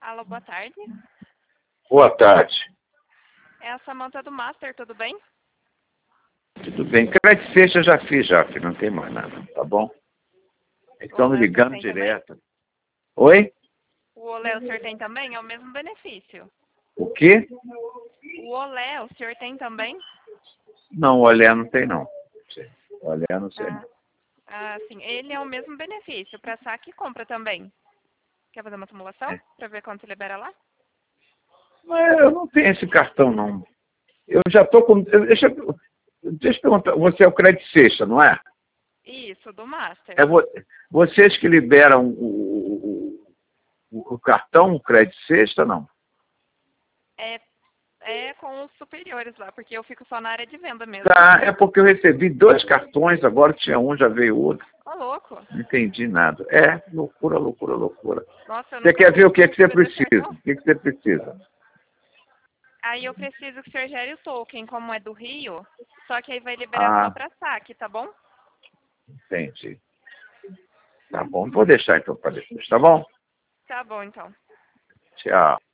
Alô, boa tarde. Boa tarde. É a Samanta do Master, tudo bem? Tudo bem. Crédito Sexta eu já fiz, filho. Não tem mais nada, tá bom? Estão me Olé, o senhor ligando tem direto. Oi? O olé o senhor tem também? É o mesmo benefício. O quê? O olé o senhor tem também? Não, o Olé não tem, não. O Olé não sei, não. Sim. Ele é o mesmo benefício. Para saque e compra também. Quer fazer uma simulação? É. Para ver quanto libera lá? Mas eu não tenho esse cartão, não. Eu já estou com... Deixa eu perguntar. Você é o Crédito Sexta, não é? Isso, do Master. É vocês que liberam o cartão, o Crédito Sexta, não? É com os superiores lá, porque eu fico só na área de venda mesmo. Tá, é porque eu recebi 2 cartões, agora tinha um, já veio outro. Ô, louco. Não entendi nada. É, loucura, loucura, loucura. Nossa, eu Você nunca quer ver o que, tive que você desse precisa? cartão. O que, que você precisa? Aí eu preciso que o senhor gere o token, como é do Rio, só que aí vai liberar só Ah, para saque, tá bom? entendi. Tá bom, vou deixar então para depois, tá bom? Tá bom, então. Tchau.